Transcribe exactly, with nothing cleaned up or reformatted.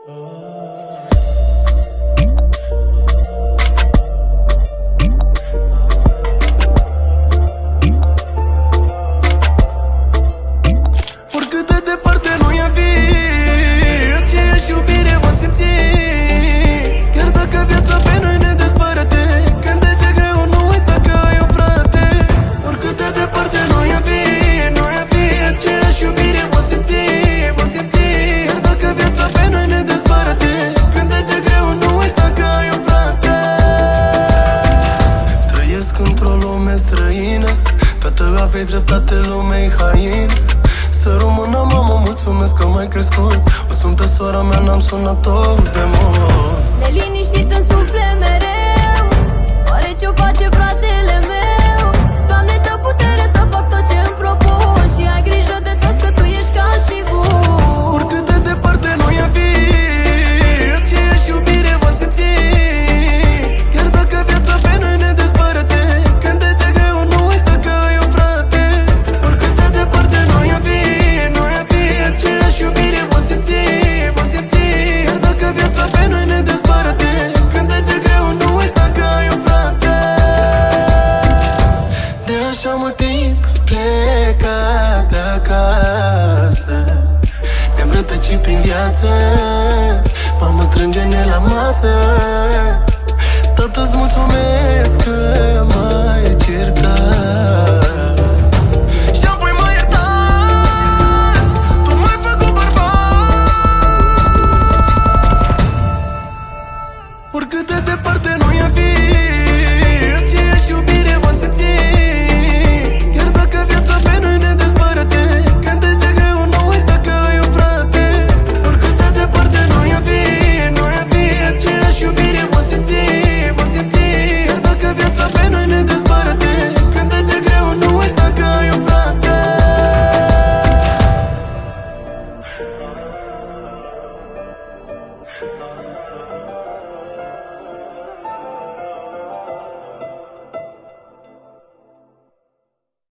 Oricât de departe noi am fi, aceeași iubire vom simți. Chiar dacă viața pe noi ne despărte, când e de greu nu uita că ai un frate. Oricât de departe noi am fi, noi am fi, aceeași iubire vom simți, vom simți. Chiar dacă viața pe noi ne despărte, când e de greu nu uita că ai un frate. Trăiesc într-o lume străină, tată aveai dreptate, lumea-i haină. Să rămână, mamă, mulțumesc că m-ai crescut. O sun pe sora mea, n-am sunat-o de mult. Neliniștit în suflet mereu, oare ce-o face fratele meu? Doamne, dă putere să fac tot ce îmi propun, și ai grijă de toți că tu ești cald și bun. Oricât de departe noi am fi, aceeași iubire vom simți. Chiar dacă viața pe noi ne despărte, când e de greu nu uita că ai un frate. Oricât de departe noi am fi, noi am fi, aceeași iubire vom simți, vom simți. Chiar dacă viața pe noi ne despărte, când e de greu nu uita că ai un frate. De așa mult timp plecat de acasă, ne-am rătăcit prin viață, mama strânge-ne la masă. Tată-ți mulțumesc că m-ai certat.